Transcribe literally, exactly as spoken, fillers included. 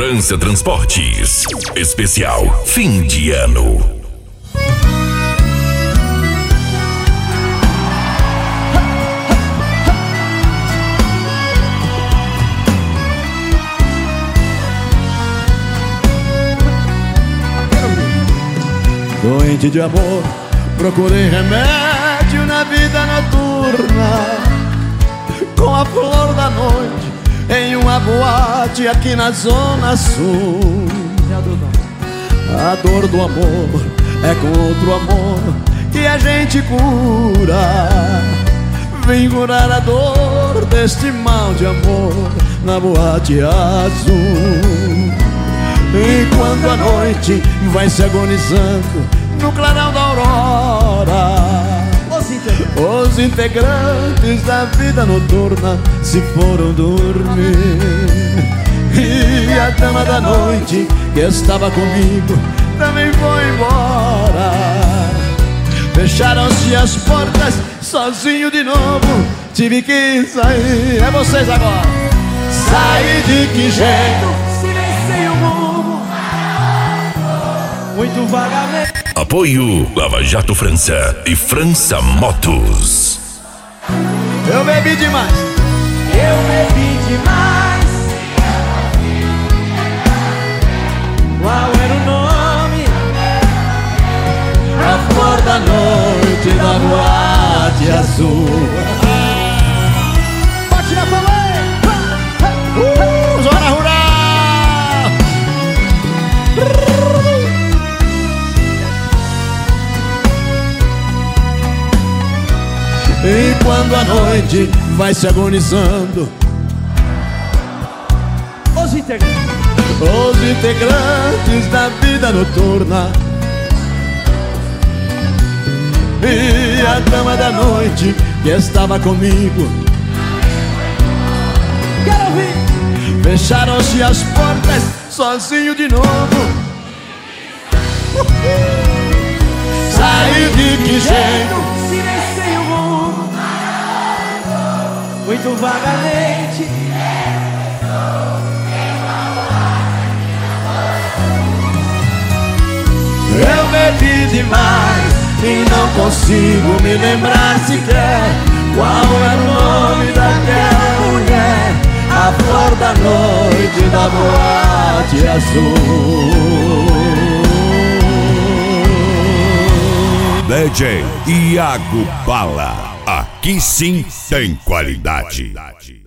França Transportes. Especial fim de ano. Doente de amor, procurei remédio na vida noturna, com a flor da noite em uma boate aqui na Zona Sul. A dor do amor é com outro amor que a gente cura. Vem curar a dor deste mal de amor na boate azul. Enquanto a noite vai se agonizando no clarão da aurora, os integrantes da vida noturna se foram dormir. E a dama da noite que estava comigo também foi embora. Fecharam-se as portas, sozinho de novo tive que sair. É vocês agora. Saí de que jeito? Silenciei o mundo muito vagamente. Apoio Lava Jato França e França Motos. Eu bebi demais. Eu bebi demais. Qual era o nome? A flor da noite da boate azul. Bate na palma. Uh, Zona Rural. E quando a noite vai se agonizando, Os integrantes. os integrantes da vida noturna e a dama da noite que estava comigo, Quero ouvir. fecharam-se as portas, sozinho de novo. Saí de que jeito? Silenciei o mundo muito vagamente. Eu bebi demais e não consigo me lembrar sequer qual era o nome daquela mulher, a flor da noite da boate azul. D J Iago Bala. Aqui sim tem qualidade.